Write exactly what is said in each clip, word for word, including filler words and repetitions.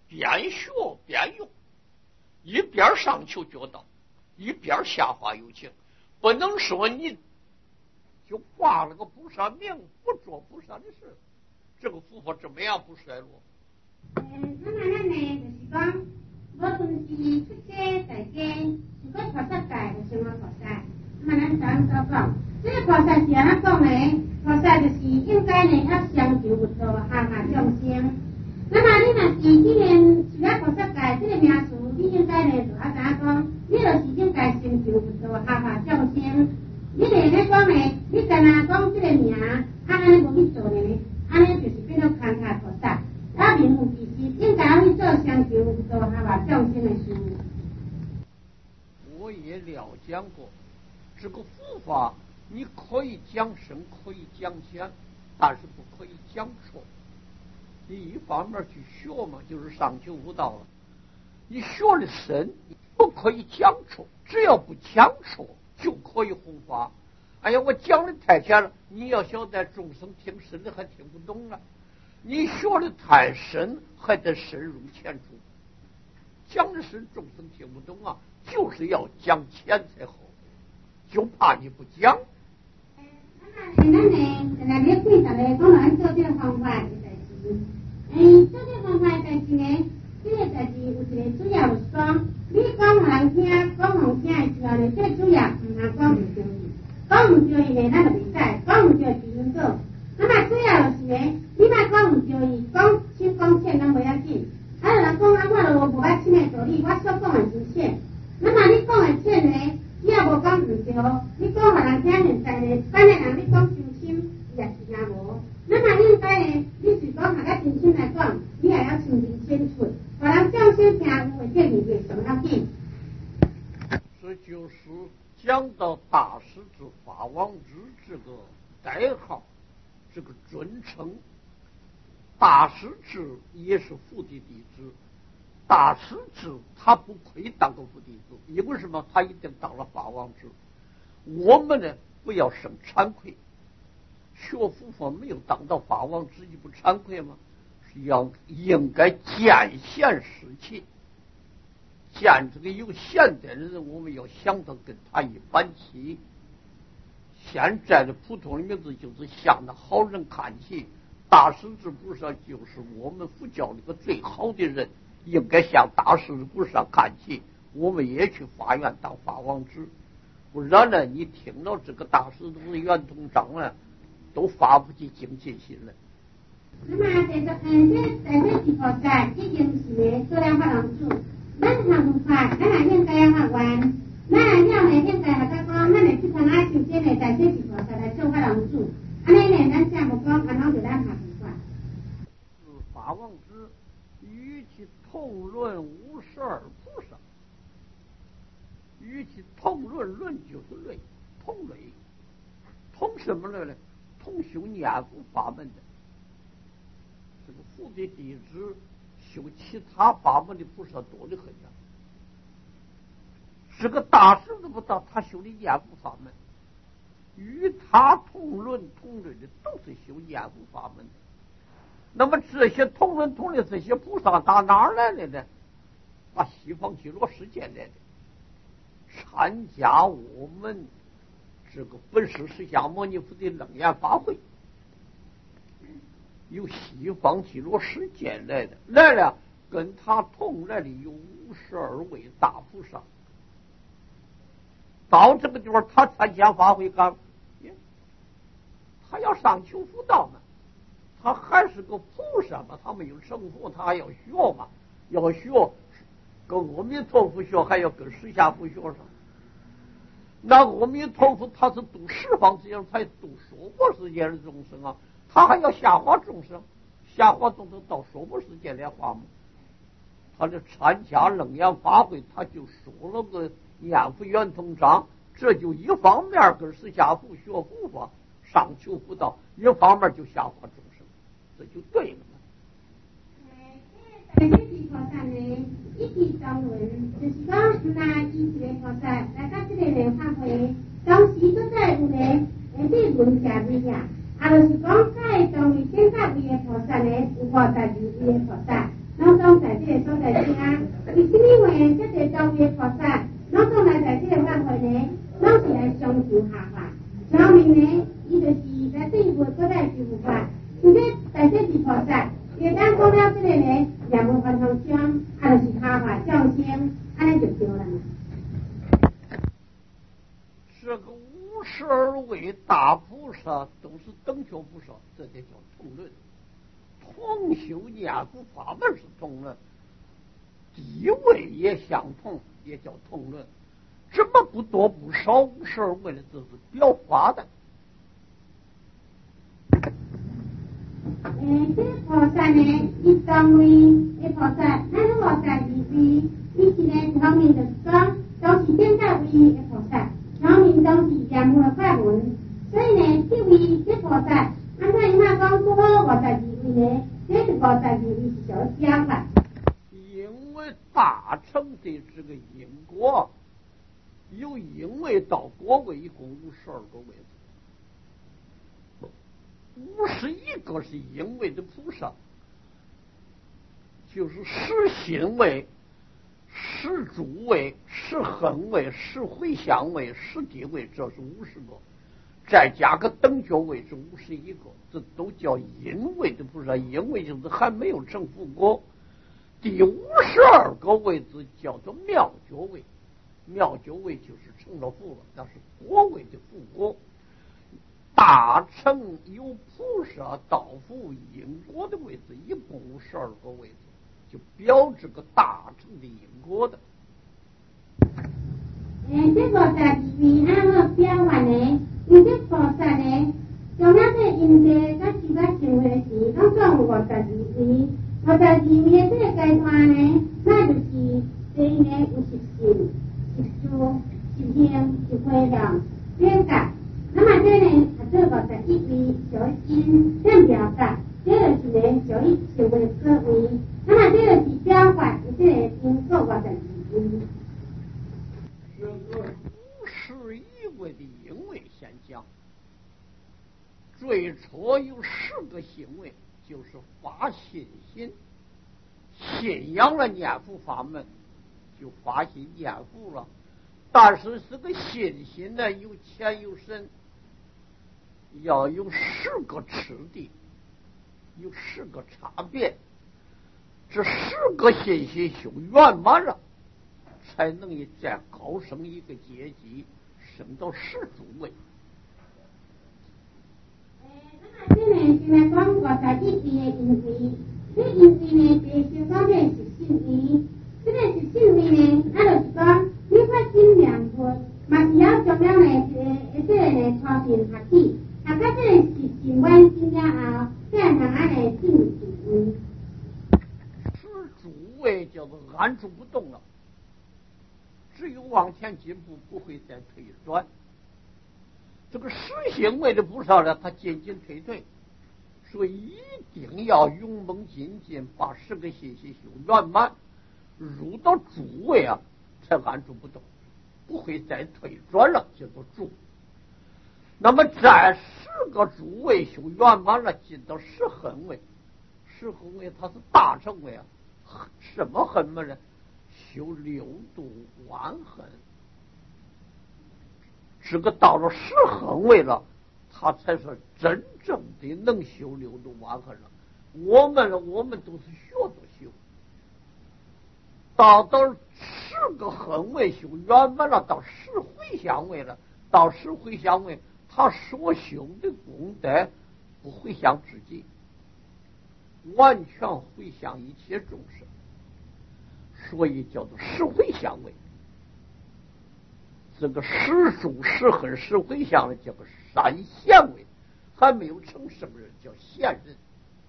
边学边用，一边上求觉道，一边下化有情，不能说你就挂了个菩萨名，不做菩萨的事，这个佛法怎么样不衰落？ 嗯，那么那呢，就是讲，我从是出家在家，如果菩萨界就是我菩萨。那么咱咱所讲，这个菩萨是安怎讲呢？菩萨就是应该呢要相求佛道，下化众生。那么你若是既然是了菩萨界这个名词，你应该呢就要知影讲，你就是应该先求佛道，下化众生。你咧咧讲呢，你干那讲这个名，啊安尼无去做呢，安尼就是变做看下菩萨。啊，名副其实，应该要去做相求佛道，下化众生的事。 我也了讲过，这个佛法你可以讲深，可以讲浅，但是不可以讲错。你一方面去学嘛，就是上求悟道了。你学的深，不可以讲错，只要不讲错，就可以弘法。哎呀，我讲的太浅了，你要晓得众生听深的还听不懂了。你学的太深，还得深入浅出。讲的深，众生听不懂啊，就是要讲浅才好。就怕你不讲。 嗯，那么咱呢，现在咧开头咧讲咱做这个方法的代志。嗯，做这个方法的代志呢，这个代志有一个主要是讲，你讲人听，讲人听的时候呢，最主要唔通讲唔对意，讲唔对意呢，咱就袂使，讲唔对自然做。那么主要就是呢，你莫讲唔对意，讲深讲浅拢袂要紧。啊，人讲啊，我就无捌深的道理，我所讲的是浅。那么你讲的浅呢？只要无讲唔对，你讲互人听现在呢，反正人你讲伤心，伊也是听无。那么应该呢，你是讲下个真心来讲，你也要深入浅出，互人众生听有的这物件上要紧。 这就是讲到大师之法王之这个代号，这个尊称。大师之也是佛的弟子。大师之他不配当个佛弟子，因为什么？他一定当了法王之。我们呢，不要生惭愧。学佛法没有当到法王之，你不惭愧吗？是要应该见贤识亲，见这个有贤的人，我们要想到跟他一般齐。现在的普通的名字就是向那好人看齐，大师之菩萨就是我们佛教里个最好的人。应该向大师菩萨看齐，我们也去法院当法王之，不然呢，你听到这个大师都是圆通章了，都发不起精进心来。 那么这个嗯，这在这地方在已经是呢做了法王主，咱行不法，咱也应该要发愿，咱了呢应该下个讲，咱来去参加修这呢，在这地方在来做法王主，安尼呢，咱下不讲，安怎就咱行不法。 是法王之。与其同论无十二菩萨，与其同论，论就是类，同类，同什么类呢？同修念佛法门的。这个佛的弟子修其他法门的菩萨多得很呀。这个大师都不知道他修的念佛法门，与他同论同类的都是修念佛法门的。那么这些同论同类这些菩萨打哪儿来的呢？把西方极乐世界来的，参加我们这个本师释迦牟尼佛的楞严法会，有西方极乐世界来的，来了跟他同来的有五十二位大菩萨。到这个地方，他参加法会干，他要上求佛道嘛。他还是个菩萨嘛，他没有成佛，他还要学嘛，要学跟阿弥陀佛学，还要跟释迦佛学上。那阿弥陀佛他是度十方世界，才度娑婆世界的众生啊，他还要下化众生，下化众生到娑婆世界来化嘛。他就参加楞严法会，他就说了个念佛圆通章，这就一方面跟释迦佛学佛法，上求佛道，一方面就下化众生。这就对了嘛。 在这地方上呢，一体相论，就是讲拿以这个菩萨来到这个人法会，当时都在有呢，诶，对论下面呀，啊，就是讲在当位现在位的菩萨呢，有五十二位的菩萨，拢总在这个呢，这个教育菩萨，拢总来在这个法会呢，拢是来相求下法。上面呢，伊就是来对付各代师傅法，像这大势至菩萨，也当讲了这个呢，念无凡通香，啊，就是下法降仙，安尼就对了。 这个五十二位大菩萨都是等觉菩萨，这就叫同论。同修念佛法门是同论，地位也相同，也叫同论。这么不多不少，五十二位的这是表法的。 诶，这菩萨呢，伊当位的菩萨，咱如果在二位，伊是呢方面就是讲，都是点到位的菩萨，方面都是念佛的法门。所以呢，这位这菩萨，按照伊妈讲，不好五十二位呢，这是五十二位是小相法。 因为大乘的这个因果，由因位到果位，一共五十二个位置。五十一个是因位的菩萨，就是十心位、十主位、十恒位、十回向位、十地位，这是五十个，再加个等觉位是五十一个，这都叫因位的菩萨。因位就是还没有成佛果。第五十二个位置叫做妙觉位，妙觉位就是成了佛了，那是果位的佛果。大乘有菩萨道佛因果的位置，一共十二个位置，就标志个大乘的因果的。 诶，这菩萨二位按个表完呢，因这菩萨呢，从那个因地甲其他行为时，拢总有五十二位。五十二位的这个阶段呢，那就是第一呢有十信、十事、十行、十回向、变格。那么这呢，啊做五十一位小心变表格，这就是呢小一行为各位。那么这个是表法，这个经过五十二位。 这个五十一位的因位先讲，最初有十个行为。就是发信心，信仰了念佛法门，就发心念佛了。但是这个信心呢，有浅有深，要有十个次第，有十个差别。这十个信心修圆满了，才能再高升一个阶级，升到十主位。 这呢是来讲五十一位的因位，这因位呢就是讲这是信位，这个是信位呢，啊就是讲你发心念佛，嘛是要将了呢这个这个呢传遍下去，啊到这个是信完心了后，这样让俺来进主位。 十主位叫做安住不动了，只有往前进步，不会再退转。这个实行位的菩萨呢，他进进退退，所以一定要勇猛精进，把十个信息修圆满，入到主位啊，才安住不动，不会再退转了，叫做主。那么在十个主位修圆满了，进到十恒位，十恒位它是大乘位啊，什么恒门呢？修六度万恒。这个到了十恒位了，他才是真正的能修六度万恒了。我们我们都是学着修，到到十个恒位修圆满了，到十回向位了，到十回向位，他所修的功德不回向自己，完全回向一切众生，所以叫做十回向位。这个十住十恒十回向的叫个三贤位，还没有成圣人，叫贤人。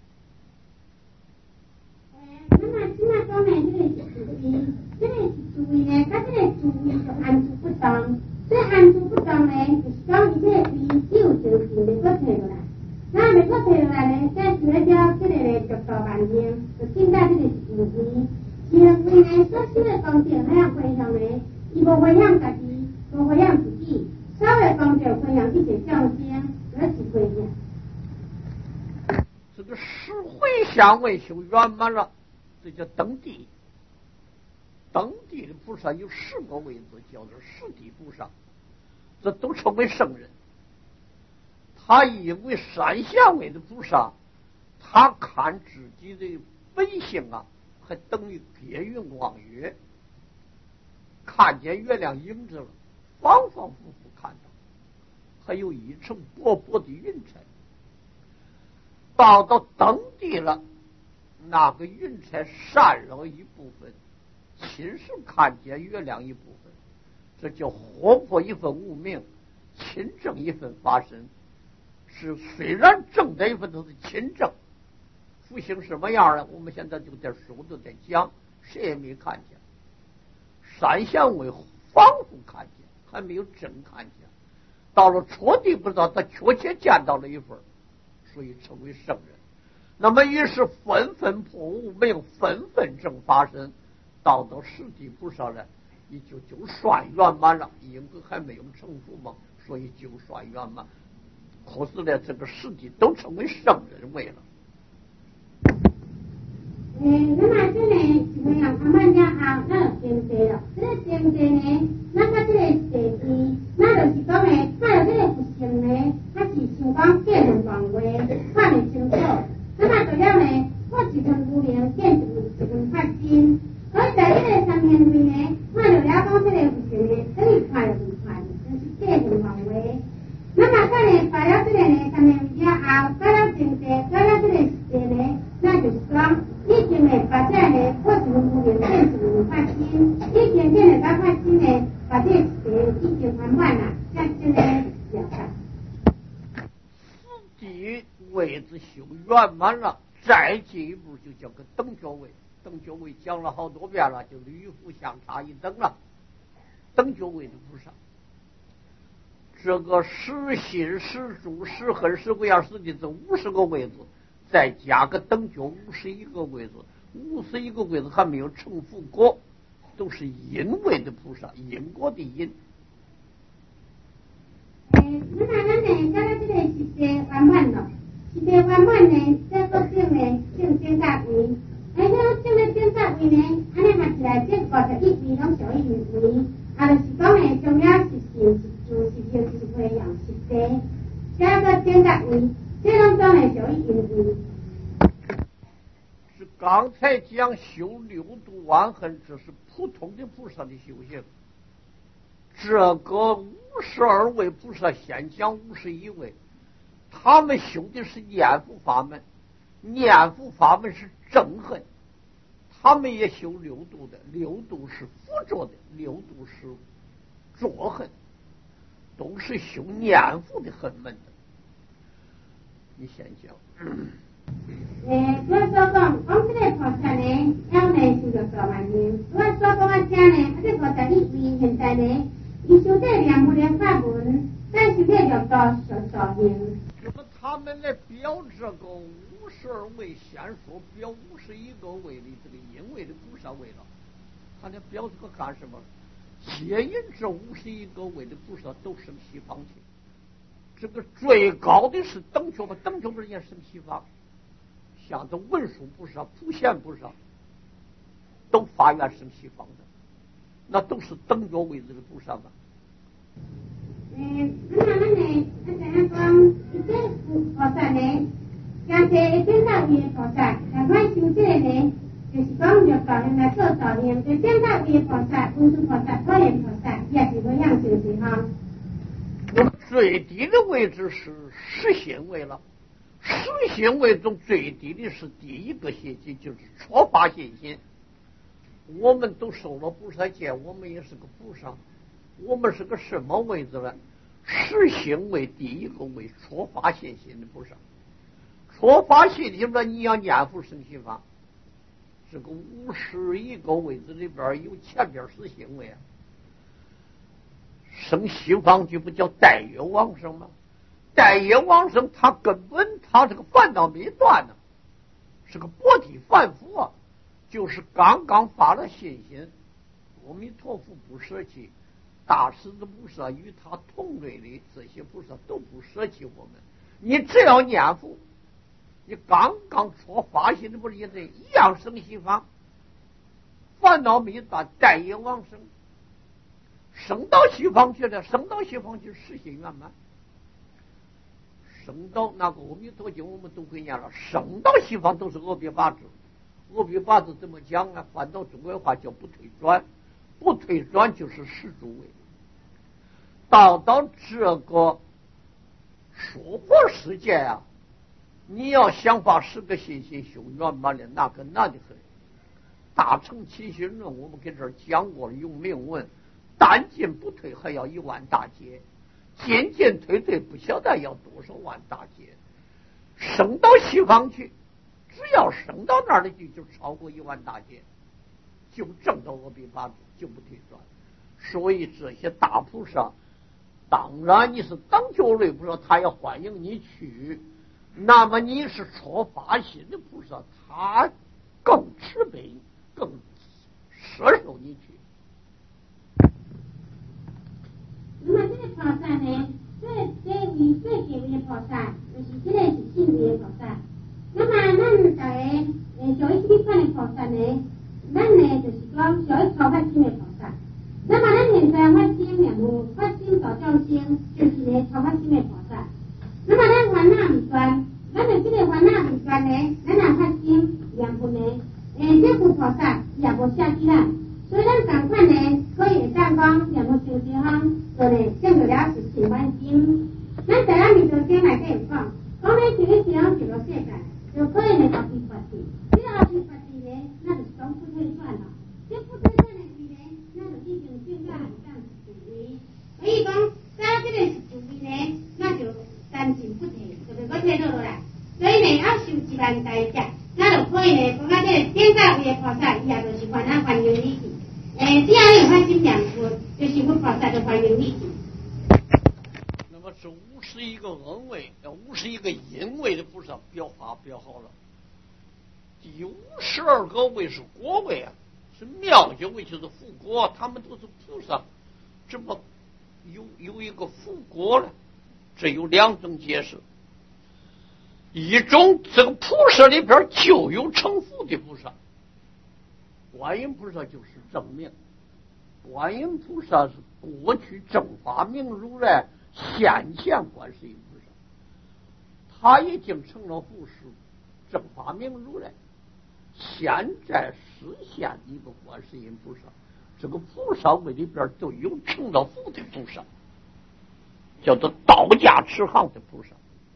那么起码讲呢，这个是主位，这个是主位呢，它这个主位就安住不动，所以安住不动呢，就是讲伊这个位只有就是袂个退落来，那袂个退落来呢，再是来叫这个呢就到万年，就现在这个是主位，行位呢所修的功德还要回向呢，伊无回向家己。无回向自己，稍微功德回向一些孝心，而是回向。 这个十回向位修圆满了，这叫登地。 登地的菩萨有十个位置，叫做十地菩萨，这都称为圣人。他因为山下位的菩萨，他看自己的本性啊，还等于别云望月，看见月亮影子了，反反复复看到，还有一层薄薄的云彩。到到登地了，那个云彩散了一部分，亲手看见月亮一部分，这叫活泼一分无名，亲证一分发生。是虽然正这一份都是亲证，复兴什么样呢？我们现在就在书都在讲，谁也没看见。山相位仿佛看见，还没有真看见。到了戳地不知道他确切见到了一份，所以成为圣人。那么于是纷纷破无明，纷纷正发生，到到十地菩萨呢，也就就算圆满了，因为还没有成佛嘛，所以就算圆满。可是呢，这个十地都成为圣人位了。 嗯，那么这呢，就像他们家啊，那就经济了。这个经济呢，那么这个地地，那就是讲呢，看到这个福星呢，它是想讲个人行为，看得清楚。那么主要呢，我一份无名，见一份发心。所以在这个上面位呢，看到了讲这个福星呢，等于看了不看，就是个人行为。那么在呢，把了这个呢，上面位啊，把了经济，把了这个地呢，那就是讲。以前呢，把这呢，我是无名变成发心，以前变了个发心呢，把这个已经还满了，像现在表达。 自己位置修圆满了，再进一步就叫个等觉位。等觉位讲了好多遍了，就与佛相差一等了。等觉位的菩萨，这个十心、十住、十恨、十归二、十地这五十个位置。再加个等觉五十一个位置，五十一个位置还没有成佛果，都是因位的菩萨，因果的因。 嗯，那么咱呢，刚刚这个是些圆满了，是些圆满呢，这个证呢，证真大位。哎，这个证的真大位呢，安尼看起来这五十一位拢属于因位，啊，就是讲呢，重要是信是住是行是培养是地，这个真大位。这种当然属于因为是刚才讲修六度万恨，这是普通的菩萨的修行。这个五十二位菩萨先讲五十一位，他们修的是念佛法门，念佛法门是正恨，他们也修六度的，六度是辅助的，六度是作恨，都是修念佛的恨门的。你先讲。 诶，我所讲，讲这个菩萨呢，要呢修着做万年。我所讲的这呢，这菩萨伊伊现在呢，伊修这两部的法门，但是这叫做所所行。 那么他们来表这个五十二位先说表五十一个位的这个因位的菩萨位了，他来表这个干什么？皆因这五十一个位的菩萨都生西方去。这个最高的是等觉吧，等觉不是也生西方，像这文殊菩萨、普贤菩萨都发愿生西方的，那都是等觉位置的菩萨吧。 嗯，那么呢，那怎样讲？一个菩萨呢，像这一点到位的菩萨，但我修这个呢，就是讲着道理来做道理，就点到位的菩萨、文殊菩萨、普贤菩萨，也是这样修行哈。 最低的位置是实心位了，实心位中最低的是第一个信心，就是初发信心。我们都受了菩萨戒，我们也是个菩萨，我们是个什么位置呢？实心位第一个位，初发信心的菩萨。初发信心呢，你要念佛生西方，这个五十一个位置里边有前边实心位啊。生西方就不叫待业往生吗？待业往生，他根本他这个烦恼没断呢，是个薄体凡夫啊，就是刚刚发了信心，阿弥陀佛不舍弃，大势至菩萨与他同类的这些菩萨都不舍弃我们。你只要念佛，你刚刚出发心的不是也得一样生西方？ 烦恼没断，待业往生，升到西方去了，升到西方去实现圆满。升到那个阿弥陀经我们都会念了，升到西方都是阿鼻法智。阿鼻法智怎么讲呢？翻到中国话叫不退转，不退转就是十诸位。到到这个娑婆世界啊，你要想把十个信心修圆满了，那个难得很。大乘起心论我们给这儿讲过了，用铭文，单进不退还要一万大劫，进进退退不晓得要多少万大劫。升到西方去，只要升到那儿的去，就超过一万大劫，就证到阿鼻法智，就不退转。所以这些大菩萨，当然你是当觉类菩萨，他也欢迎你去。那么你是出发心的菩萨，他更慈悲，更摄受你去。 那么这个菩萨呢，最最为最高位的菩萨，就是这个是信位的菩萨。那么咱在呃小一这款的菩萨呢，咱呢就是讲小一超发心的菩萨。那么咱现在发心念佛，发心到众生，就是呢超发心的菩萨。那么咱烦恼未断，咱的这个烦恼未断呢，咱若发心念佛呢，诶，这部菩萨也无下去啦。所以咱赶快呢，可以上光念佛修行方，就呢证得了是心欢心。咱在咱弥陀经内底有讲，讲咧是咧形容一个世界，就可以呢后期发地。这个后期发地呢，那就是讲不退转了。这不退转的时呢，那就已经变到很上是主位。所以讲，到这个是主位呢，那就三进不退，就是个退落落来。所以呢，要修一万代价，那就可以呢，讲到这个天下位的菩萨，伊也就是欢喜欢迎你去。诶，只要有发心念佛，就是我菩萨就欢迎你去。 那么这五十一个恩位，五十一个因位的菩萨标法标好了。第五十二个位是果位啊，是妙觉位，就是福果，他们都是菩萨。这么有有一个福果了，这有两种解释。一种，这个菩萨里边就有成佛的菩萨。观音菩萨就是正命，观音菩萨是过去正法明如来现前观世音菩萨，他已经成了佛是正法明如来现在实现的一个观世音菩萨。这个菩萨位里边都有成了佛的菩萨，叫做道家持行的菩萨。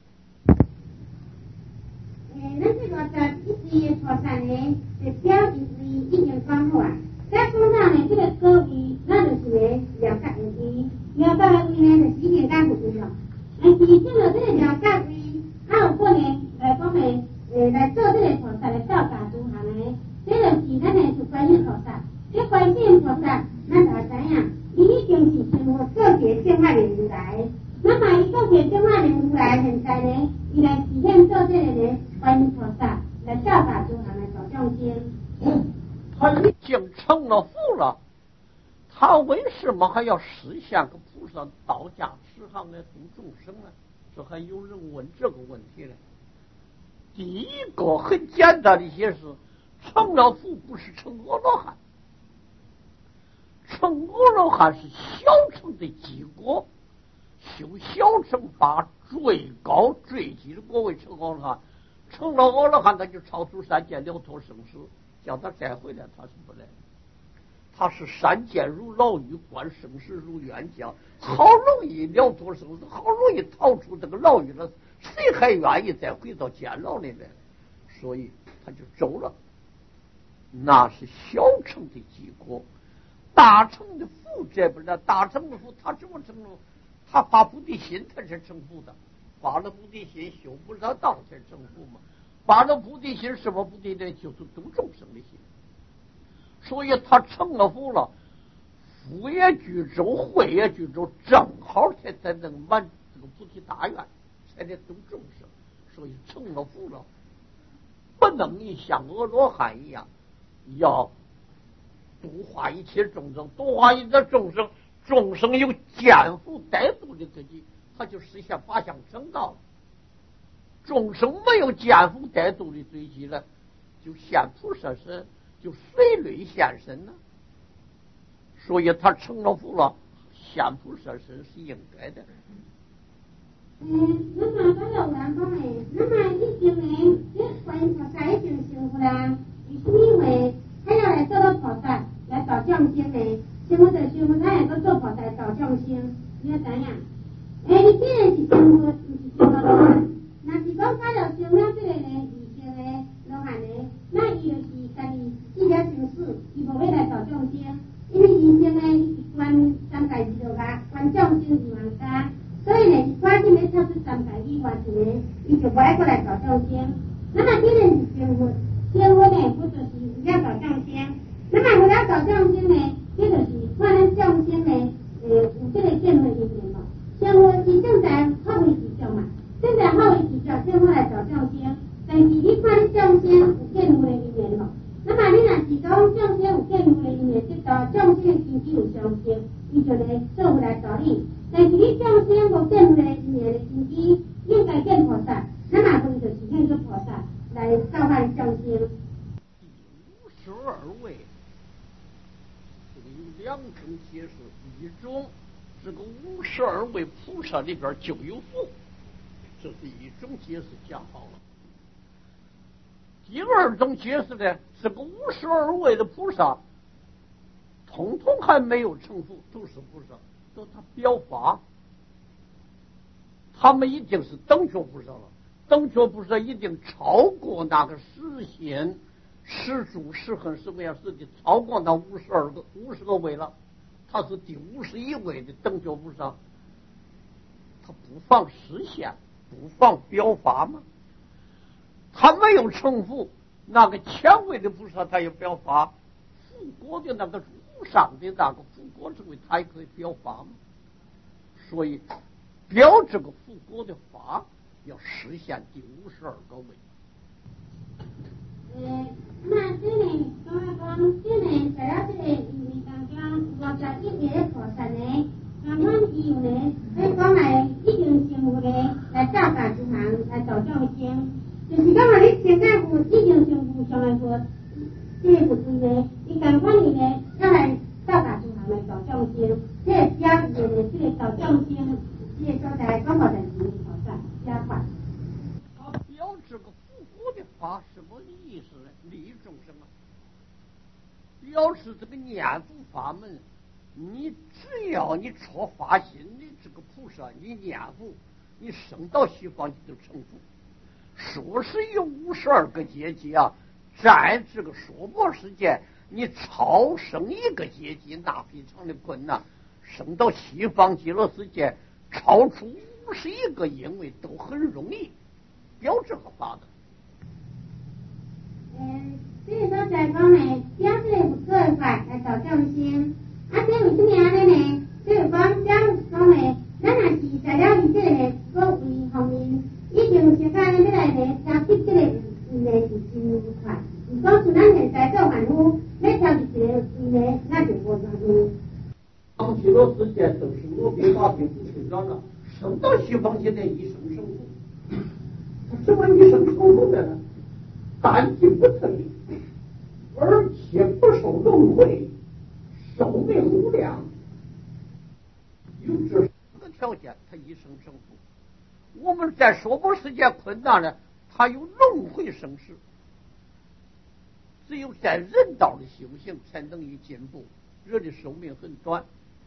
诶，咱这个在一时的菩萨呢，是表示为已经讲好啊。再讲到呢，这个果位，那就是呢了解的位，了解的位呢就是已经讲不对了。但是这个这个了解位，还有可能来讲呢，诶来做这个菩萨的道家诸行呢，这就是咱呢是观音菩萨。这观世音菩萨，咱就知影，伊已经是成佛个别正法的如来。那么一个别正法的如来，现在呢，伊来体现做这个呢观音菩萨来教法诸行来做众生。 他已经成了佛了，他为什么还要实现个菩萨道家持行来度众生呢？这还有人问这个问题呢。第一个很简单的解释，成了佛不是成阿罗汉，成阿罗汉是小乘的基果，修小乘把最高最基的果位成阿罗汉，成了阿罗汉他就超出三界了脱生死，叫他再回来他是不来，他是三界如牢狱，观生死如冤家，好容易了脱生死，好容易逃出这个牢狱了，谁还愿意再回到监牢里来？所以他就走了。那是小乘的结果，大乘的福这不是大乘的福，他怎么成了？他发菩提心才是成佛的，发了菩提心修菩萨道才成佛嘛。发了菩提心什么菩提呢？就是度众生的心。所以他成了佛了，福也具足，慧也具足，正好才才能满这个菩提大愿，才能度众生。所以成了佛了，不能你像阿罗汉一样。要度化一切众生，度化一切众生，众生有见福带度的自己，他就实现法相成道了。众生没有见福带度的自己了，就现菩萨身， 就随类现身呢，所以他成了佛了，现菩萨身是应该的。 嗯，那么都有人讲诶，那么以前呢，这观音菩萨已经成佛啦，为什么因为他要来做到菩萨来导降仙呢？成佛就成佛，他也搁做菩萨导降仙，你要怎样？诶，你既然是成佛，不是成佛啦。那是讲他要成了这个呢，异性的罗汉呢，那伊就是家己死了成死，伊无要来导降仙，因为异性呢，伊是关三界二道家，关降仙二万家。所以呢，是赶紧要跳出三界以外一个，伊就不爱过来搞降仙。那么既然是成佛，成佛呢，不就是为了搞降仙？那么为了搞降仙呢，这就是看咱降仙呢，呃，有这个见会里面咯。成佛是正在好为事教嘛，正在好为事教，成佛来搞降仙。但是你看降仙有见会的一面咯。那么你若是讲降仙有见会的一面，这道降仙心机有相信，伊就来做回来找你。但是你降仙无见会一面的心机，应该见菩萨，那么分就是见个菩萨来召唤降仙。 五十二位，这个有两种解释，一种这个五十二位菩萨里边就有佛，这是一种解释讲好了。第二种解释呢，这个五十二位的菩萨，统统还没有成佛，都是菩萨。都他表法，他们一定是等觉菩萨了。等觉菩萨一定超过那个实心、实住、实恒、实为实的，超过那五十二个、五十个位了。他是第五十一位的等觉菩萨，他不放实现，不放表法吗？他没有成佛，那个前位的菩萨他有表法，复国的那个。上的那个复国之位，他也可以表法嘛，所以表这个复国的法要实现第五十二个位。 呃，那这呢，讲来讲，这呢，在了这个因为当中，我在一个菩萨呢，那么以后呢，来讲来一定成佛呢，来造化之行，来导降仙，就是讲话你现在佛一定成佛上来佛。这个不是呢，伊共款伊呢，要来造化之行来导降仙，这个表示呢，这个导降仙，这个所在讲法就是菩萨加法。 他表这个复活的法什么意思呢？一种什么？表示这个念佛法门，你只要你出发心，你这个菩萨，你念佛，你升到西方你就成佛。说是有五十二个阶级啊。在这个娑婆世界，你超升一个阶级，那非常的困难。升到西方极乐世界，超出五十一个因为都很容易，表这个法的。 嗯，这个所在讲呢，表这个不个法来导降仙。啊，这为什么安尼呢？这个讲表讲呢，咱若是在了伊这个各位方面，一定是讲要来呢，调节这个。因为是真快，如果是咱现在做凡夫，要调一个因为那就无容易。 当极乐世界都是我被法并不成长了，升到西方现在一生成佛，他什么一生成佛的呢？但进不退，而且不受轮回，寿命无量，有这四个条件，他一生成佛。我们在娑婆世界困难了。他有轮回生死，只有在人道的修行才能以进步。人的寿命很短，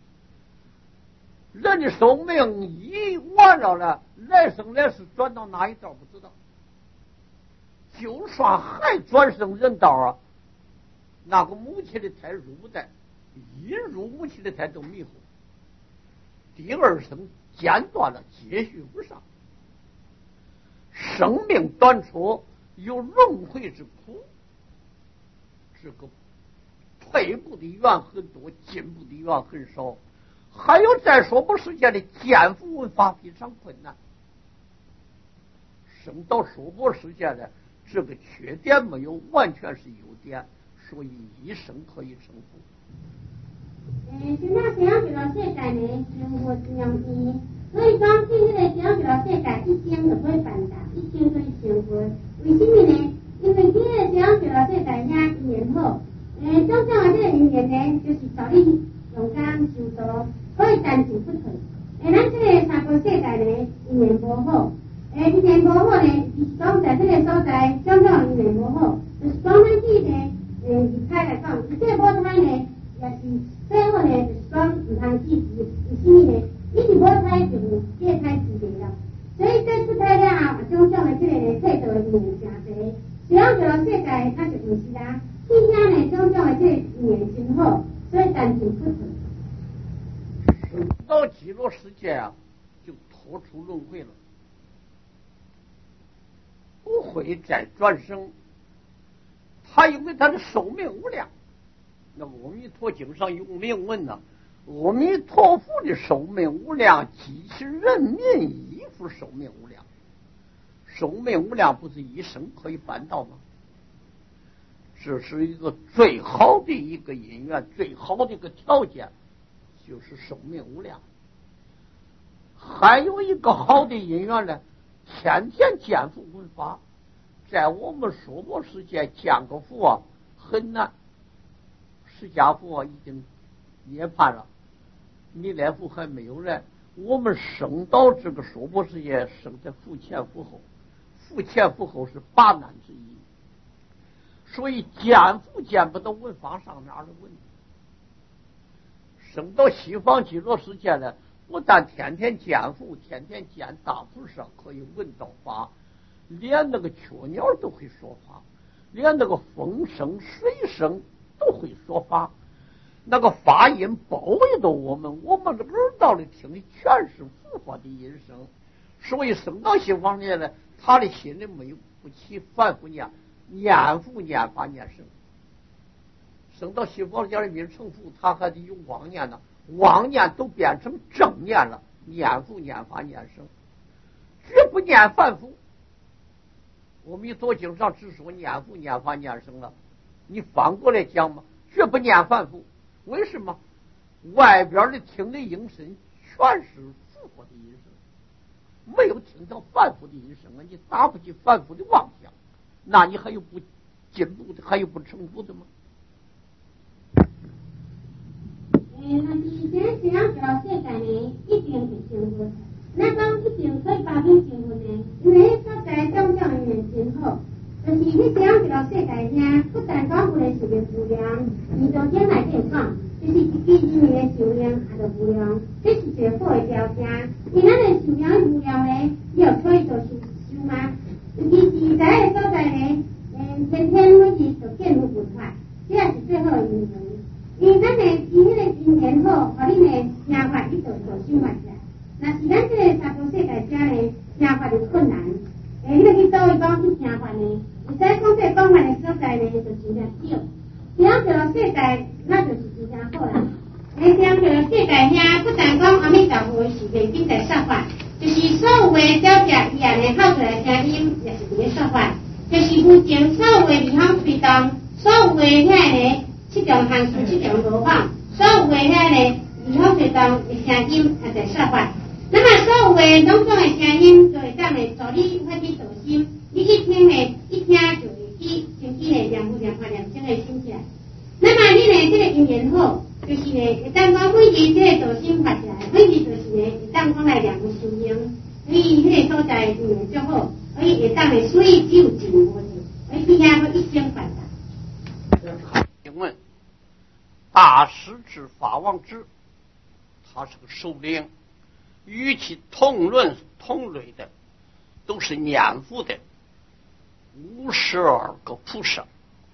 人的寿命一完了了，来生来世转到哪一道不知道。就算还转生人道啊，那个母亲的胎入不带，一入母亲的胎都迷糊。第二生间断了，接续不上。生命短促，有轮回之苦，这个退步的缘很多，进步的缘很少。还有在娑婆世界的见佛闻法非常困难，升到娑婆世界的这个缺点没有，完全是优点，所以一生可以成佛。 嗯，现在这样子的世界呢，生活这样子。所以讲，这个小小世界一生就可以办到，一生可以成佛。为什么呢？因为这个小小世界呀，年后诶，宗教的这个因缘呢，就是道理用功修道，可以单就不退。诶，咱这个三国世界呢，因缘无好，诶，因缘无好呢，是讲在这个所在，宗教因缘无好，就是讲咱去呢，诶，离开来讲，这个母胎呢，也是最好呢，就是讲唔通去，是是呢，你是母胎就有这个胎之类啦。所以这出胎了后，宗教的这个呢，态度的因缘真侪。只要这个世界，它就唔是啦。天下呢，宗教的这个因缘真好，所以单就不退。 到极乐世界啊，就脱出轮回了，不会再转生。他因为他的寿命无量，那么阿弥陀经上有明文呢，阿弥陀佛的寿命无量，及其人民亦复寿命无量。寿命无量不是一生可以办到吗？这是一个最好的一个因缘，最好的一个条件，就是寿命无量。还有一个好的因缘呢，天天见佛闻法。在我们娑婆世界见个佛啊很难，释迦佛已经涅槃了，弥勒佛还没有来。我们生到这个娑婆世界，生在佛前佛后，佛前佛后是八难之一，所以见佛见不到，闻法上哪儿的问题？生到西方极乐世界呢，不但天天见佛，天天见大菩萨，可以闻到法，连那个雀鸟都会说法，连那个风声水声都会说法，那个法音包围着我们，我们的耳道里听的全是佛法的音声。所以生到西方界呢，他的心里没有不起反复念念佛念法念圣。生到西方界的名成佛，他还得有妄念呢，妄念都变成正念了，念佛念法念圣，绝不念凡夫。阿弥陀经上只说念佛念法念圣了，你反过来讲嘛，绝不念凡夫。为什么？外边的听的音声全是佛法的音声，没有听到凡夫的音声啊！你打不起凡夫的妄想，那你还有不进步的，还有不成佛的吗？ 诶，那是这这样叫世界呢，一定是成佛。那讲一定可以百分成佛呢，因为所在宗教因缘真好，就是你这样叫世界呢，不但讲有的是个数量，宇宙间来点讲，就是一个人民的数量也就无量，这是最好的条件。你咱的数量无量呢，你又可以做修修吗？尤其是在个所在呢，嗯，天天每日就见佛闻法，这也是最好的因缘。因为咱呢，伊迄个因缘好，互你呢听法，你就做修法起来。那是咱这个三国世界者呢，听法就困难。诶，你要去倒位讲去听法呢，而且讲这讲法的所在呢，就真正少。这样叫世界，那就是真正好啦。诶，这样叫世界遐，不但讲阿弥陀佛是袂紧在说法，就是所有的小只伊也呢吼出来声音，也是伫咧说法。就是目前所有的地方推动，所有的遐呢七种行事、七种罗网，所有的遐呢地方推动的声音也在说法。那么所有的种种的声音，就会当来助你发起道心。你一听呢，一听就会起身体的念佛念法念声的心起来。那么你呢，这个因缘好，就是呢，会当讲每日这个道心发起来，每日就是呢，会当讲来念佛修行，所以迄个所在因缘最好，所以会当来水只有尽无尽，所以听个一声发达。 请问，大师之法王之，他是个首领。与其同论同类的都是念佛的五十二个菩萨，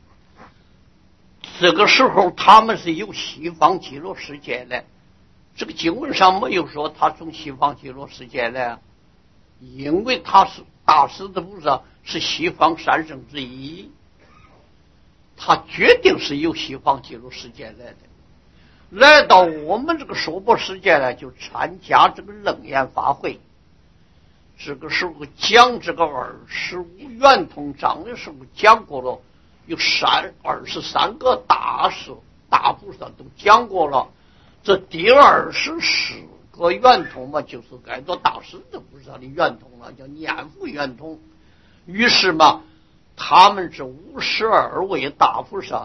这个时候他们是由西方极乐世界来，这个经文上没有说他从西方极乐世界来，因为他是大师的菩萨，是西方三圣之一，他决定是由西方极乐世界来的。来到我们这个娑婆世界呢，就参加这个楞严法会。这个时候讲这个二十五圆通章的时候讲过了，有三二十三个大师大菩萨都讲过了。这第二十四个圆通嘛，就是该做大师的菩萨的圆通了，叫念佛圆通。于是嘛，他们这五十二位大菩萨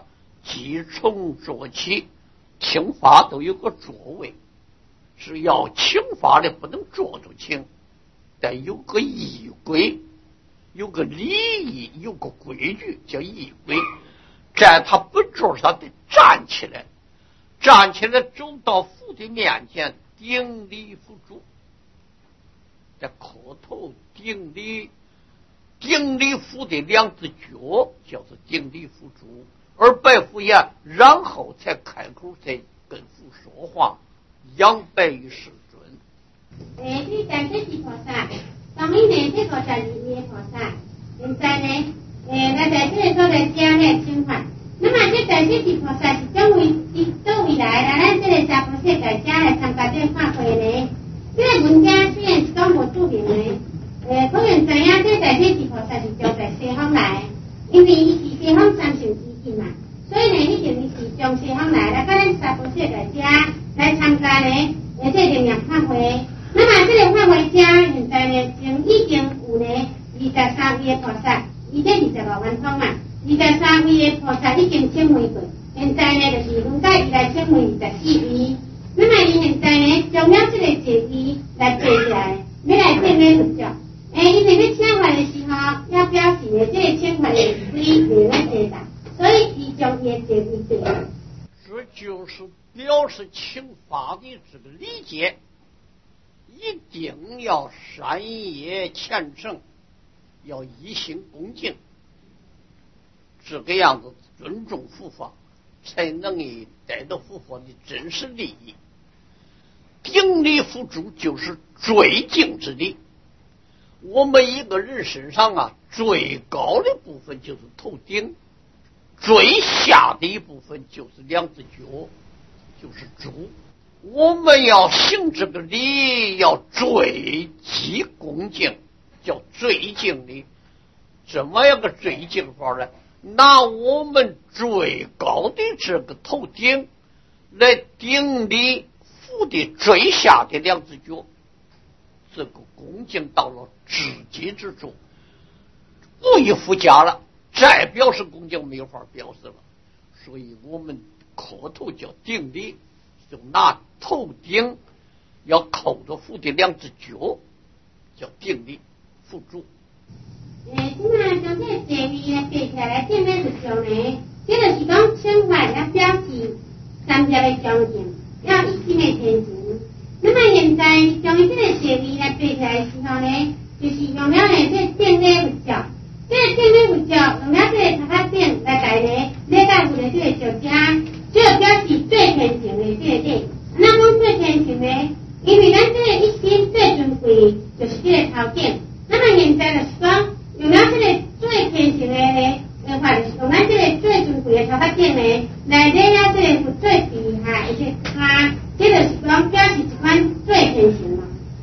即从浊气，请法都有个座位，只要请法的不能坐住请，得有个仪规，有个礼仪，有个规矩叫仪规。在他不坐上得站起来，站起来走到佛的面前，顶礼伏主，在磕头顶礼，顶礼佛的两只脚叫做顶礼伏主，而拜佛言，然后才开口才跟佛说话，仰拜于世尊。 诶，你在这是菩萨，当一年这个在里面菩萨，现在呢，诶，那在这里做的加呢清法。那么这在这是菩萨是作为是作为来啦，咱这个娑婆世界家来参加这法会呢，这个文家虽然是讲无注明呢，诶，可能知影这在这是菩萨是从在西方来，因为伊是西方三圣之一嘛，所以呢，一定是从西方来来，甲咱娑婆世界家来参加呢，诶，这个念法会。那么这个法会家现在呢，已已经有呢二十三位菩萨，伊这二十五万通嘛。二十三位的菩萨已经请回过，现在呢就是轮到伊来请回二十四位。那么伊现在呢，将了这个座位来坐下来，要来顶礼佛教。诶，因为咧请法的时候，要表示呢，这个请法的规未来坐的，所以伊将伊的座位坐下。 这就是表示请法的这个理解，一定要善业虔诚，要一心恭敬。这个样子尊重佛法，才能以得到佛法的真实利益。顶礼伏主就是最敬之礼。我们一个人身上啊，最高的部分就是头顶，最下的一部分就是两只脚，就是足。我们要行这个礼，要最极恭敬，叫最敬礼。怎么样个最敬法呢？拿我们最高的这个头顶来顶礼佛的最下的两只脚，这个恭敬到了至极之处，不以附加了，再表示恭敬没有法表示了。所以我们磕头叫顶礼，就拿头顶要扣着佛的两只脚叫顶礼伏主。 诶，即马将这个座位呢爬起来顶礼佛教呢，这就是讲请法要表示三界的恭敬，要一心的虔诚。那么现在将这个座位来爬起来的时候呢，就是用了呢这顶礼佛教。这个顶礼佛教用了这个头壳顶来带呢，礼拜佛的这个脚架，这个表示最虔诚的这个礼。那讲最虔诚呢，因为咱这个一心最尊贵就是这个头顶。那么现在就是讲。用了这个最虔诚的呢，的话就是用咱这个最尊贵的头壳顶呢，来礼了这个最厉害一些他，这就是讲表示一款最虔诚嘛。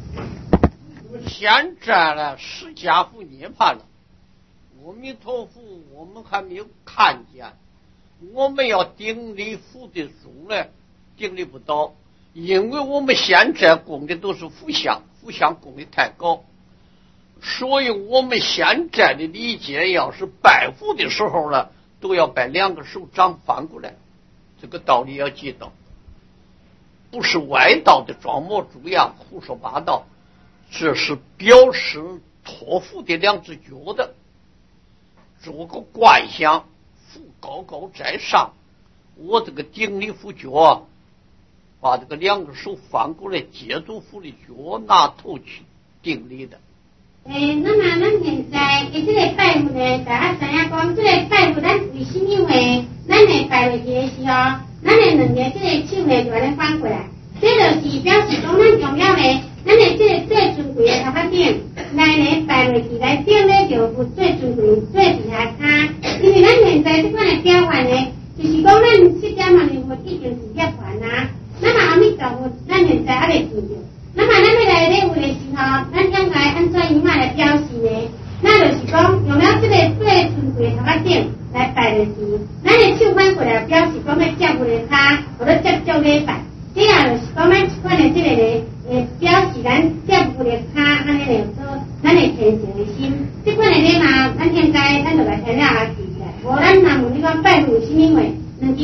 现在呢，释迦佛涅槃了，阿弥陀佛，我们还没有看见，我们要顶礼佛的主呢，顶礼不到，因为我们现在供的都是佛像，佛像供的太高。所以我们现在的理解，要是拜佛的时候呢，都要把两个手掌翻过来，这个道理要记到，不是歪道的装模作样胡说八道，这是表示托付的两只脚的，做个观想，佛高高在上，我这个顶礼佛脚，把这个两个手翻过来接住佛的脚，拿头去顶礼的。 诶，那么咱现在诶，这个拜佛呢，大家知影讲，这个拜佛咱为什么会，咱会拜落去的时候，咱的两个这个手呢就安尼翻过来，这就是表示讲咱用了呢，咱的这个最尊贵的头壳顶来呢拜落去，来顶咧着佛最尊贵、最厉害他。因为咱现在这款的表现呢，就是讲咱释迦牟尼佛已经是涅槃啦，那么阿弥陀佛，咱现在还未见着。那么咱要来礼佛的时候，咱将来按怎样来表示呢？那就是讲用了这个最尊贵的头壳顶来拜落去，咱的手翻过来表示讲要接佛的脚，或者接足礼拜。这样就是讲咱这款的这个呢，诶，表示咱接佛的脚，安尼来做咱的虔诚的心。这款的礼嘛，咱现在咱就来听了下记起来。无咱若问你讲拜佛有啥物话，两支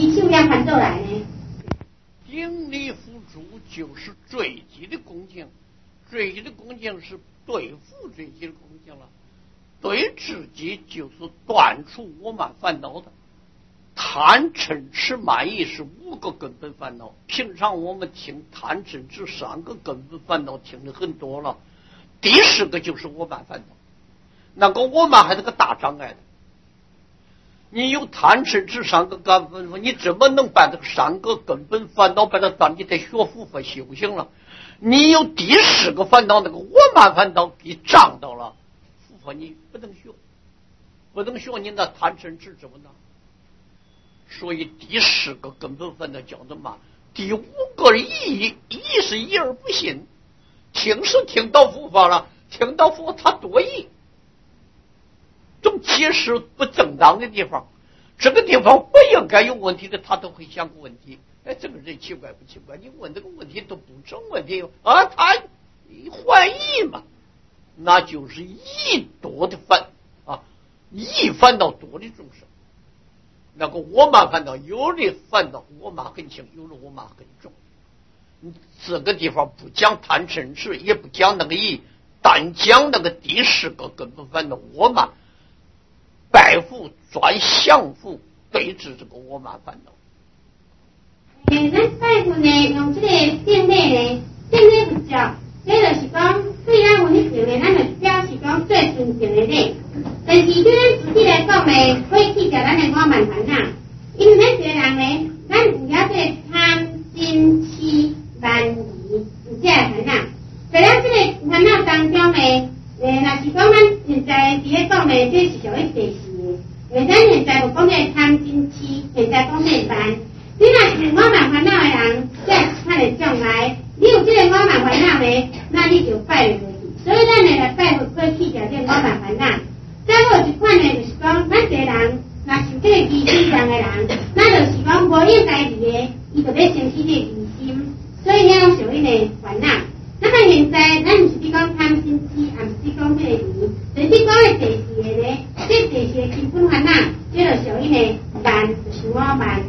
力付诸就是追击的恭敬，追击的恭敬是对付追击的恭敬了，对自己就是断除我慢烦恼的。贪嗔痴慢疑是五个根本烦恼，平常我们听贪嗔痴三个根本烦恼听的很多了，第十个就是我慢烦恼。那个我慢还是个大障碍的，你有贪嗔痴三个根本，你怎么能把这个三个根本烦恼把它断？你得学佛法修行了。你有第十个烦恼，那个我慢烦恼给障到了，佛法你不能学，不能学，你那贪嗔痴怎么呢？所以第十个根本烦恼叫做慢。第五个疑，疑是疑而不信，听是听到佛法了，听到佛他多疑，总解释不正当的地方，这个地方不应该有问题的，他都会想个问题。哎，这个人奇怪不奇怪？你问这个问题都不成问题啊，他怀疑嘛，那就是疑多的烦啊，疑烦恼多的众生。那个我慢烦恼，有的烦恼我慢很轻，有的我慢很重。这个地方不讲贪嗔痴，也不讲那个疑，单讲那个第十个根本烦恼我慢，拜佛专降伏对治这个我慢烦恼。 诶，咱拜佛呢，用这个圣礼呢，圣礼不少，这就是讲对咱文迄边呢，咱就表示讲最尊敬的礼。但是对咱自己来讲呢，可以去掉咱的我慢烦恼，因为咱一个人呢，咱有了这贪嗔痴慢疑有这烦恼，在咱这个烦恼当中呢，诶，若是讲咱现在伫咧讲呢，这是属于第四个，诶，咱现在有讲这贪嗔痴，现在讲这慢。你若是我慢烦恼的人，这看得将来，你有这个我慢烦恼呢，那你就拜佛去。所以咱呢来拜佛，可以去掉这个我慢烦恼。再有一款呢，就是讲，咱一个人若受这个疑心上的人，那就是讲无应该离的，伊就要生起这个疑心，所以呢，属于呢烦恼。那么现在咱唔是伫讲贪嗔痴，也唔是讲这个疑，就是讲的第四个呢，这第四个根本烦恼，这就属于呢慢，就是我慢。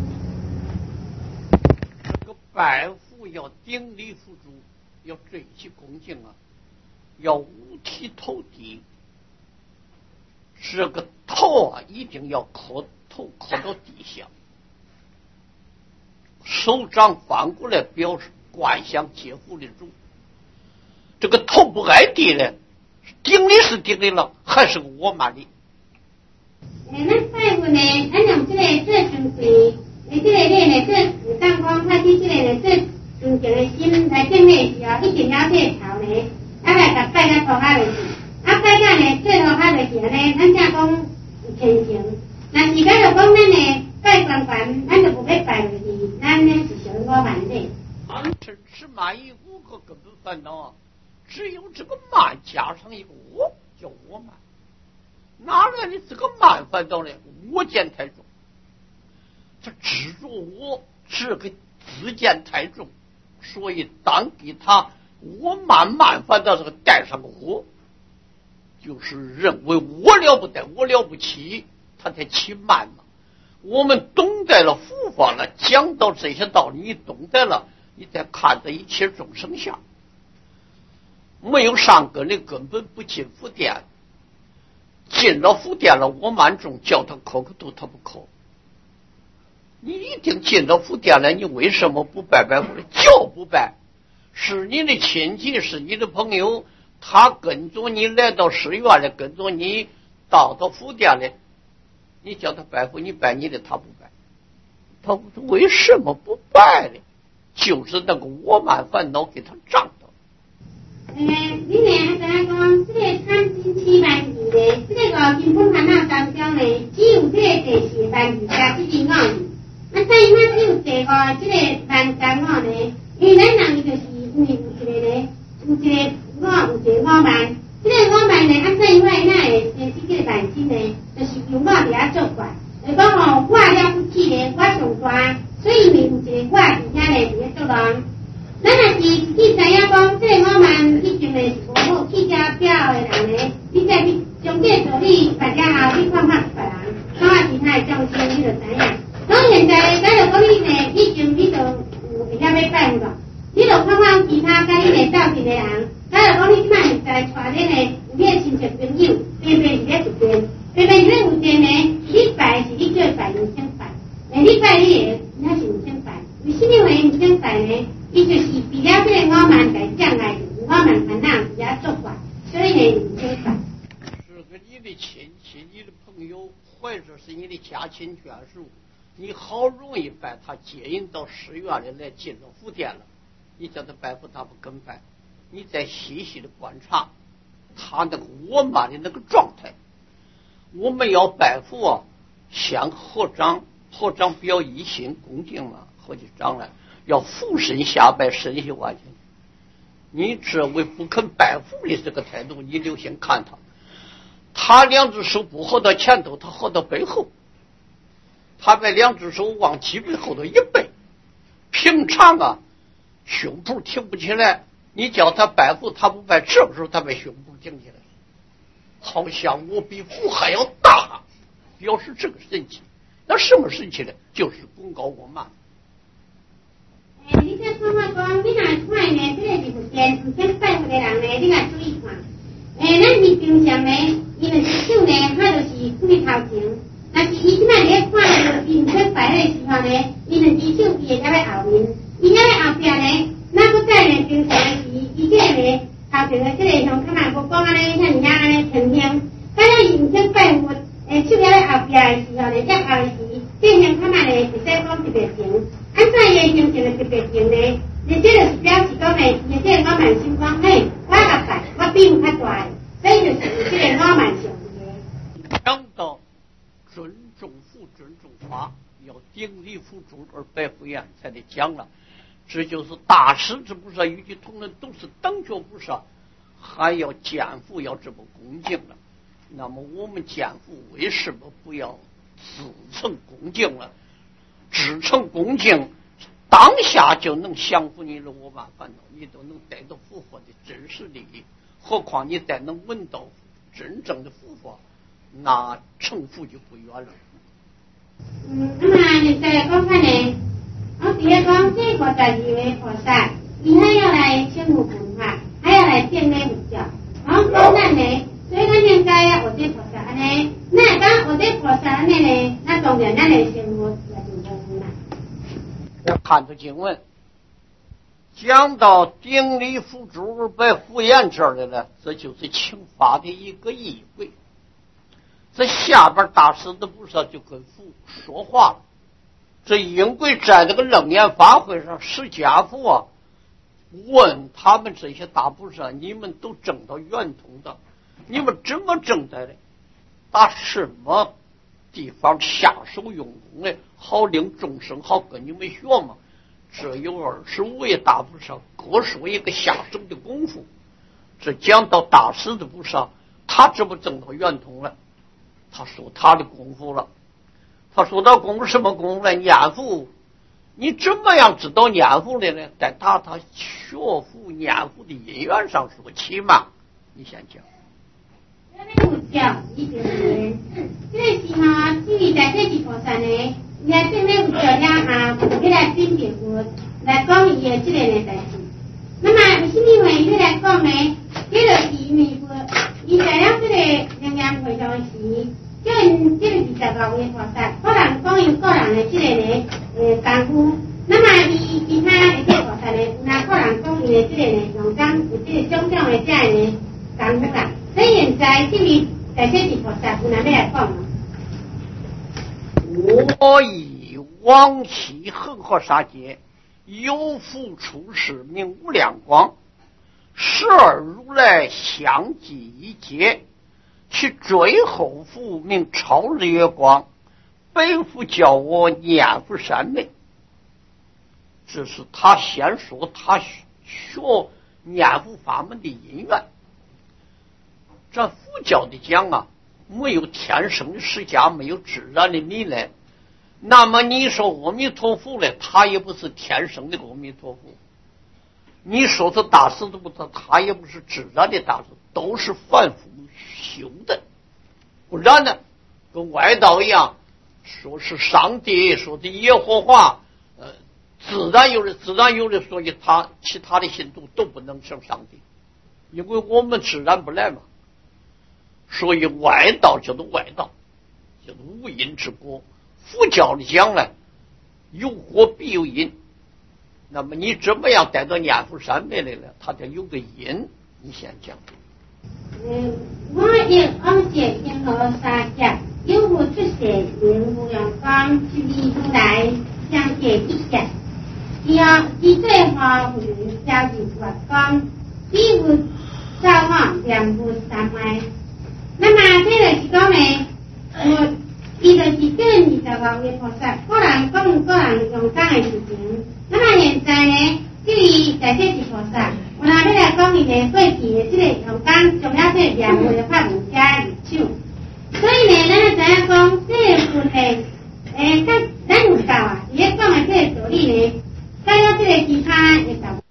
这个拜佛要顶礼付诸，要追其恭敬啊，要五体投地。这个头啊，一定要磕头磕到地下，手掌翻过来表示观想接福的主。这个头不挨地呢，顶礼是顶礼了，还是个我慢的。 诶，咱拜佛呢，咱用这个最尊贵，诶，这个礼呢，最当讲发起这个呢最尊敬的心来敬礼的时候，一定要这个头呢，啊来甲拜到头下落去。啊，拜到呢，最后他就行呢，咱才讲有虔诚。那是假如讲咱呢拜关关，咱就不要拜落去，咱呢是属于我慢的。 贪嗔痴慢疑五个根本烦恼啊，只有这个慢加上一个我，叫我慢。哪来的这个慢烦恼呢？我见太重，这执着我这个自见太重，所以当给他我慢慢烦恼这个带上个我。就是认为我了不得，我了不起，他才起慢嘛。我们懂得了佛法了，讲到这些道理，你懂得了，你再看着一切众生相，没有善根的根本不进佛殿，进了佛殿了，我慢中叫他磕个头，他不磕。你一定进了佛殿了，你为什么不拜拜佛呢？就不拜，是你的亲戚，是你的朋友。他跟着你来到寺院来，跟着你到到佛殿来，你叫他拜佛，你拜你的，他不拜。他为什么不拜呢？就是那个我慢烦恼给他障到。 诶，你呢？知影讲这个贪嗔痴慢疑呢，这个根本烦恼当中呢，只有这个第四慢疑加这个我疑。啊，所以咱只有第五这个慢加我呢，因为咱人就是因为有一个呢，有一个。我有一个我慢，这个我慢呢，啊，所以我那会生起这个慢心呢，就是由我伫遐作怪。就讲吼，我了不起呢，我上大，所以咪有一个我伫遐呢伫咧作乱。咱若是自己知影讲，这个我慢以前呢是无好，去遮表的人呢，你再去将这个道理大家后去看看别人，看下其他的众生，你就知影。所以现在假如讲你呢，以前你就有会晓要拜恁呢，有你的亲戚朋友，偏偏是咧一边，偏偏是咧有阵呢，你拜是你叫拜，唔想拜，诶，你拜你的，那是唔想拜，为什么会唔想拜呢？伊就是比了这个我们在将来，我们烦恼比较做法，所以呢唔想拜。 是个你的亲戚、你的朋友，或者是你的家亲眷属，你好容易把他接引到寺院里来进了福殿了，你叫他拜佛，他不肯拜。你再细细的观察他那个我妈的那个状态。我们要拜佛啊，向合掌，合掌表一心恭敬嘛，合起掌来要俯身下拜，身下完全。你这位不肯拜佛的这个态度，你就先看他，他两只手不合到前头，他合到背后，他把两只手往脊背后头一背，平常啊胸脯挺不起来，你叫他拜佛他不拜，这个时候他把胸脯挺起来，好像我比佛还要大，表示这个神奇。那什么神奇呢？就是功高我慢。 诶，你这看法讲，你若看呢，这个是福建唔想拜佛的人呢，你若注意看。诶，咱是平常呢，伊们手呢，他就是跪头前。但是伊即摆咧看伊唔想拜的时候呢，伊两只手伊会在咧后面，伊在咧后壁呢，那个在呢平常时，伊这个呢头前的这个像看嘛，无讲安尼，像人家安尼呈现。当然伊唔想拜佛，诶，手在咧后壁的时候呢，接后时，这像看嘛呢，是使讲特别平。按怎伊形成特别平呢？你这个是表示讲呢，伊这个我慢心讲，嘿，我较大，我比有较大，所以就是这个我慢上的。 讲到尊重佛、尊重法，要顶礼服主而拜佛言才得讲了。这就是大师之菩萨与其同仁都是等觉菩萨，还要见佛要这么恭敬了。那么我们见佛为什么不要自称恭敬了？只称恭敬，当下就能降服你的我慢烦恼，你都能得到佛法的真实利益。何况你再能闻到真正的佛法，那成佛就不远了。 嗯，那么现在讲看呢，我第一讲这个十二位菩萨，伊还要来宣布文化，还要来建立佛教。我讲咱呢，所以咱应该要学这菩萨安尼。那当学这菩萨安尼呢，那当然咱的生活也就不同了。 要看着经文，讲到顶礼服主而拜佛言这儿来了，这就是请法的一个意会。这下边大师的菩萨就跟佛说话了。这因贵在这个楞严法会上，释迦佛啊问他们这些大菩萨，你们都证到圆通的，你们怎么证的呢？打什么地方下手用功呢？好令众生好跟你们学嘛。这有二十五位大菩萨各说一个下手的功夫。这讲到大师的菩萨，他怎么证到圆通了？他说他的功夫了。他说他功夫什么功夫呢？念佛。你怎么样知道念佛的呢？在他他学佛念佛的因缘上说起嘛。你先讲。 这个佛教伊就是这个是哈，至于在这些菩萨呢，伊来证明佛教了啊，伊来分别佛，来讲伊的这个呢代志。那么为什么会伊来讲呢？这就是因为佛，伊在了这个楞严会上时，这个这个二十多位菩萨，个人讲有个人的这个呢呃功夫。那么伊其他的这个菩萨呢，那个人讲伊的这个呢用讲有这个种种的这样的功夫啦。所以现在这里在这里菩萨有哪里来讲呢？ 我以往昔恒河沙界有福出世名无量光，十二如来相继一劫，其最后福名超日月光，北父教我念佛三昧。这是他先说他学念佛法门的因缘。这佛教的讲啊，没有天生的释迦，没有自然的你来。那么你说阿弥陀佛呢，他也不是天生的阿弥陀佛。你说他大师都不知道，他也不是自然的大师，都是凡夫修的。不然呢，跟外道一样，说是上帝，说的耶和华，呃，自然有的，自然有的，所以他其他的信徒都不能成上帝。 因为我们自然不来嘛，所以外道叫做外道，叫做无因之果。佛教的讲呢，有果必有因。那么你怎么样带到念佛三昧来了？它得有个因，你先讲。 嗯，我亦安解任何沙家，有无出世人无阳光，去离如来相解一下。第二，第最花会交集佛光，第五造望两部三昧。那么这就是讲呢，我伊就是跟二十六位菩萨，个人讲个人用讲的事情。那么现在呢，这里在这是菩萨，我拿你来讲伊呢过去的这个用讲，重要这两位的法文家入手。所以呢，咱就知影讲这个佛呢，诶，咱咱有教啊，伊咧讲的这个道理呢，甲我这个其他的教。